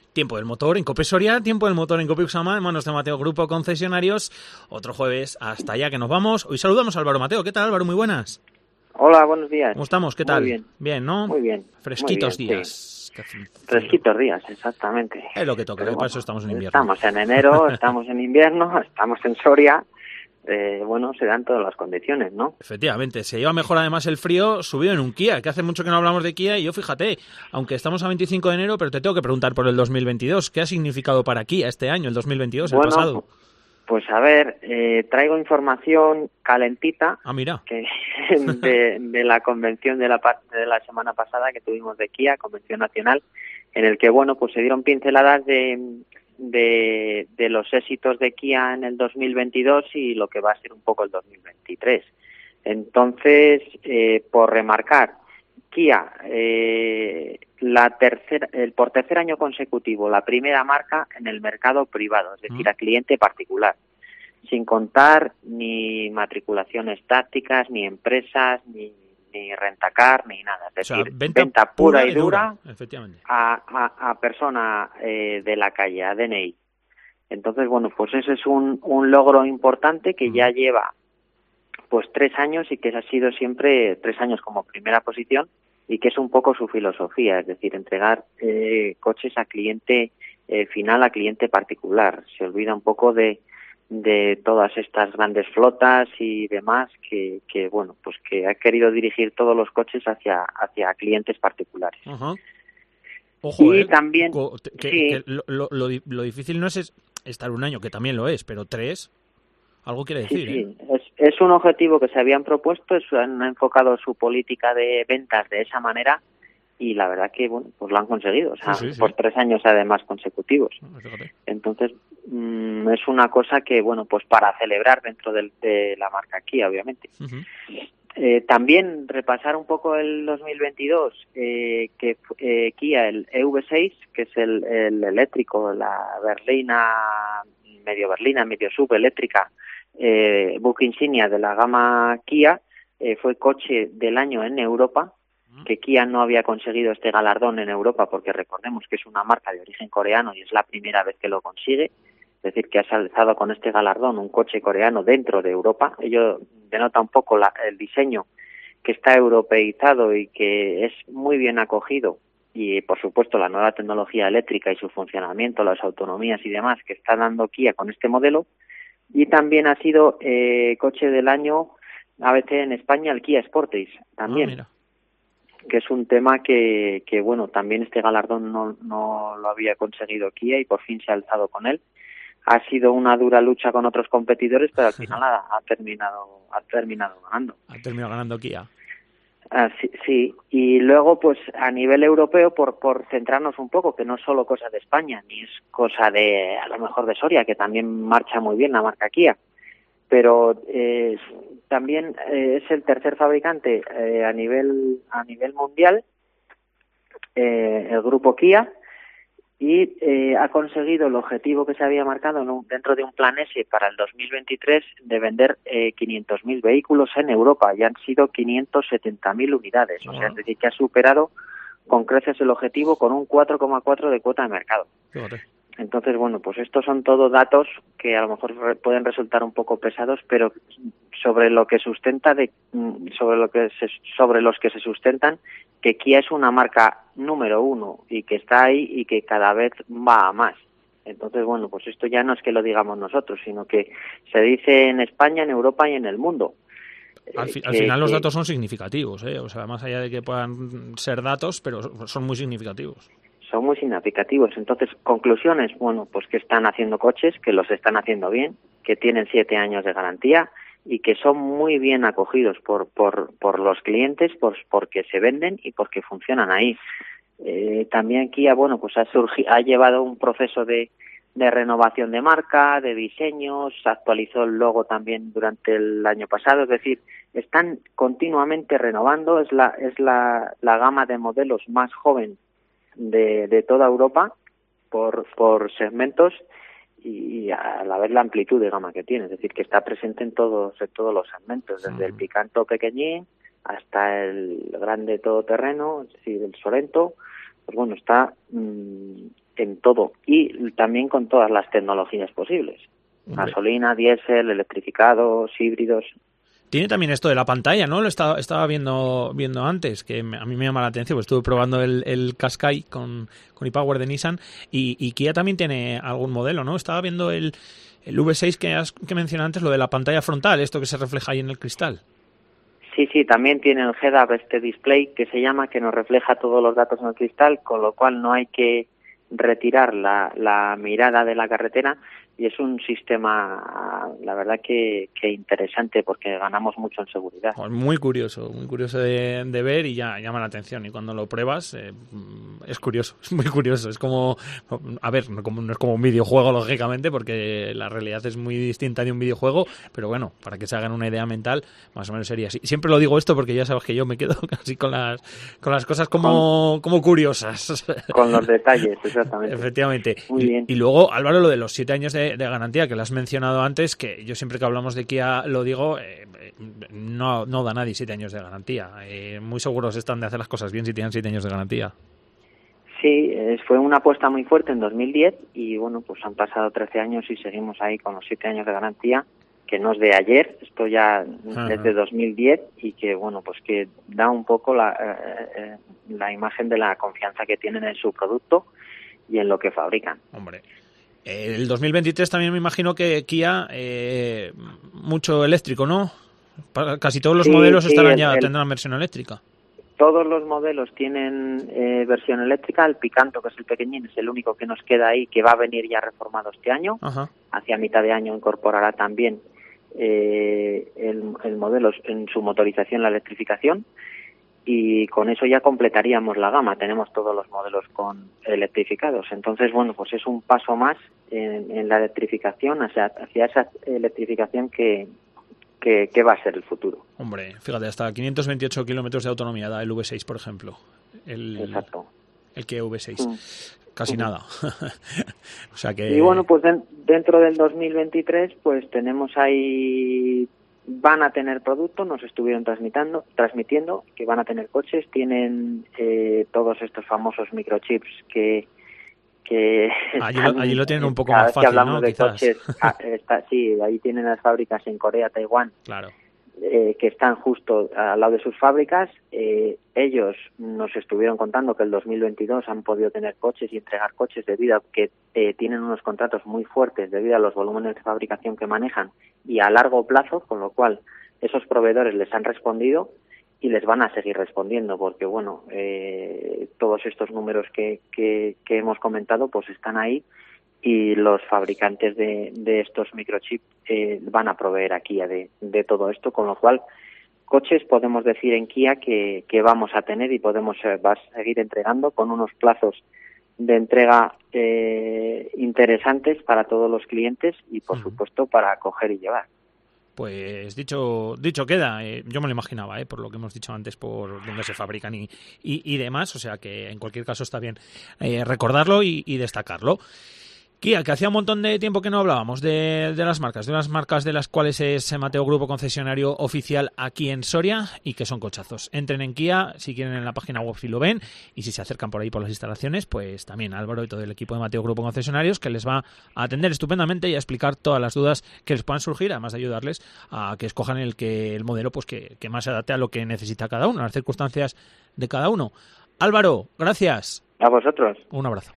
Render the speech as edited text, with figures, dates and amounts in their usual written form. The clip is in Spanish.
Tiempo del motor en Cope Soria, tiempo del motor en Cope Usama, en manos de Mateo Grupo Concesionarios. Otro jueves hasta allá que nos vamos. Hoy saludamos a Álvaro Mateo. ¿Qué tal, Álvaro? Muy buenas. Hola, buenos días. ¿Cómo estamos? ¿Qué tal? Muy bien. Bien, ¿no? Muy bien. Fresquitos Muy bien, días. sí. Fresquitos días, exactamente. Es lo que toca, Pero para eso estamos en invierno. Estamos en enero, estamos en invierno, estamos en Soria. Bueno, se dan todas las condiciones, ¿no? Efectivamente, se lleva mejor además el frío subido en un Kia, que hace mucho que no hablamos de Kia y yo fíjate, aunque estamos a 25 de enero, pero te tengo que preguntar por el 2022, ¿qué ha significado para Kia este año, el 2022, el pasado? Pues a ver, traigo información calentita mira. que de la convención de la semana pasada que tuvimos de Kia, Convención Nacional, en el que, bueno, pues se dieron pinceladas de los éxitos de Kia en el 2022 y lo que va a ser un poco el 2023. Entonces, por remarcar, Kia, por tercer año consecutivo, la primera marca en el mercado privado, es decir, a cliente particular, sin contar ni matriculaciones tácticas, ni empresas, ni rentacar, ni nada. Es decir, venta pura y dura efectivamente. a persona de la calle, a DNI. Entonces, bueno, pues ese es un logro importante que ya lleva pues 3 años y que ha sido siempre 3 años como primera posición y que es un poco su filosofía, es decir, entregar coches a cliente final, a cliente particular. Se olvida un poco de todas estas grandes flotas y demás que bueno, pues que ha querido dirigir todos los coches hacia clientes particulares. Uh-huh. Ojo, y también que lo difícil no es estar un año, que también lo es, pero 3 algo quiere decir. Sí. Es un objetivo que se habían propuesto, han enfocado su política de ventas de esa manera y la verdad que, bueno, pues lo han conseguido, o sea, por 3 años además consecutivos. Fíjate. Entonces, es una cosa que, bueno, pues para celebrar dentro de la marca Kia, obviamente. Uh-huh. También repasar un poco el 2022, que Kia, el EV6, que es el eléctrico, la berlina, medio sub eléctrica, buque insignia de la gama Kia, fue coche del año en Europa, que Kia no había conseguido este galardón en Europa porque recordemos que es una marca de origen coreano y es la primera vez que lo consigue, es decir, que ha alzado con este galardón un coche coreano dentro de Europa. Ello denota un poco el diseño que está europeizado y que es muy bien acogido y, por supuesto, la nueva tecnología eléctrica y su funcionamiento, las autonomías y demás que está dando Kia con este modelo. Y también ha sido coche del año a veces en España el Kia Sportage también, que es un tema que bueno, también este galardón no lo había conseguido Kia y por fin se ha alzado con él. Ha sido una dura lucha con otros competidores, pero al final ha terminado ganando. Ha terminado ganando Kia. Sí, y luego pues a nivel europeo, por centrarnos un poco, que no es solo cosa de España, ni es cosa de, a lo mejor, de Soria, que también marcha muy bien la marca Kia, pero también es el tercer fabricante a nivel mundial, el grupo Kia, y ha conseguido el objetivo que se había marcado dentro de un plan S para el 2023 de vender 500.000 vehículos en Europa, y han sido 570.000 unidades. O sea, es decir, que ha superado con creces el objetivo con un 4,4 de cuota de mercado. Fíjate. Entonces, bueno, pues estos son todos datos que a lo mejor pueden resultar un poco pesados, pero sobre lo que sustenta sobre los que se sustentan que Kia es una marca número 1 y que está ahí y que cada vez va a más. Entonces, bueno, pues esto ya no es que lo digamos nosotros, sino que se dice en España, en Europa y en el mundo. Al final los datos son significativos, o sea, más allá de que puedan ser datos, pero son muy significativos. Son muy significativos. Entonces, conclusiones, bueno, pues que están haciendo coches, que los están haciendo bien, que tienen 7 años de garantía y que son muy bien acogidos por los clientes, porque se venden y porque funcionan ahí. También Kia, bueno, pues ha llevado un proceso de renovación de marca, de diseños, actualizó el logo también durante el año pasado, es decir, están continuamente renovando, es la gama de modelos más joven de toda Europa por segmentos y a la vez la amplitud de gama que tiene, es decir, que está presente en todos los segmentos, desde el Picanto pequeñín hasta el grande todoterreno, es decir, el Sorento. Pues bueno, está en todo y también con todas las tecnologías posibles. Gasolina, diésel, electrificados, híbridos. Tiene también esto de la pantalla, ¿no? Lo estaba viendo antes, que a mí me llama la atención, pues estuve probando el Qashqai con ePower de Nissan y Kia también tiene algún modelo, ¿no? Estaba viendo el V6 que mencioné antes, lo de la pantalla frontal, esto que se refleja ahí en el cristal. Sí, también tiene el head-up, este display que se llama, que nos refleja todos los datos en el cristal, con lo cual no hay que retirar la mirada de la carretera. Y es un sistema, la verdad que interesante, porque ganamos mucho en seguridad. Muy curioso de ver y ya llama la atención. Y cuando lo pruebas, es curioso, es muy curioso. Es como, a ver, no es como un videojuego, lógicamente, porque la realidad es muy distinta de un videojuego, pero bueno, para que se hagan una idea mental, más o menos sería así. Siempre lo digo esto porque ya sabes que yo me quedo casi con las cosas como curiosas. Con los detalles, exactamente. Efectivamente. Muy bien. Y luego, Álvaro, lo de los 7 años de garantía, que lo has mencionado antes, que yo siempre que hablamos de Kia lo digo, no da nadie 7 años de garantía. Muy seguros están de hacer las cosas bien si tienen 7 años de garantía. Sí, fue una apuesta muy fuerte en 2010 y bueno, pues han pasado 13 años y seguimos ahí con los 7 años de garantía, que no es de ayer, esto ya es de 2010 y que bueno, pues que da un poco la imagen de la confianza que tienen en su producto y en lo que fabrican. Hombre. El 2023 también me imagino que Kia, mucho eléctrico, ¿no? Casi todos los modelos tendrán versión eléctrica. Todos los modelos tienen versión eléctrica. El Picanto, que es el pequeñín, es el único que nos queda ahí, que va a venir ya reformado este año. Ajá. Hacia mitad de año incorporará también el modelo en su motorización, la electrificación. Y con eso ya completaríamos la gama. Tenemos todos los modelos con electrificados. Entonces, bueno, pues es un paso más en la electrificación, hacia esa electrificación que va a ser el futuro. Hombre, fíjate, hasta 528 kilómetros de autonomía da el V6, por ejemplo. Exacto. El Kia V6. Casi nada. O sea que... Y bueno, pues dentro del 2023, pues tenemos ahí... Van a tener producto, nos estuvieron transmitiendo que van a tener coches, tienen todos estos famosos microchips que allí lo tienen un poco más fácil, que hablamos, ¿no? de Quizás. Coches, sí, ahí tienen las fábricas en Corea, Taiwán, claro. Que están justo al lado de sus fábricas. Ellos nos estuvieron contando que el 2022 han podido tener coches y entregar coches debido a que tienen unos contratos muy fuertes debido a los volúmenes de fabricación que manejan y a largo plazo, con lo cual esos proveedores les han respondido y les van a seguir respondiendo, porque bueno, todos estos números que hemos comentado pues están ahí y los fabricantes de estos microchips van a proveer a Kia de todo esto, con lo cual coches podemos decir en Kia que vamos a tener y va a seguir entregando con unos plazos de entrega interesantes para todos los clientes y por supuesto para coger y llevar. Pues dicho queda, yo me lo imaginaba, por lo que hemos dicho antes, por dónde se fabrican y demás, o sea que en cualquier caso está bien recordarlo y destacarlo. Kia, que hacía un montón de tiempo que no hablábamos de las marcas, de las cuales es Mateo Grupo concesionario oficial aquí en Soria y que son cochazos. Entren en Kia, si quieren en la página web si lo ven, y si se acercan por ahí por las instalaciones, pues también Álvaro y todo el equipo de Mateo Grupo concesionarios, que les va a atender estupendamente y a explicar todas las dudas que les puedan surgir, además de ayudarles a que escojan el modelo pues que más se adapte a lo que necesita cada uno, a las circunstancias de cada uno. Álvaro, gracias. A vosotros. Un abrazo.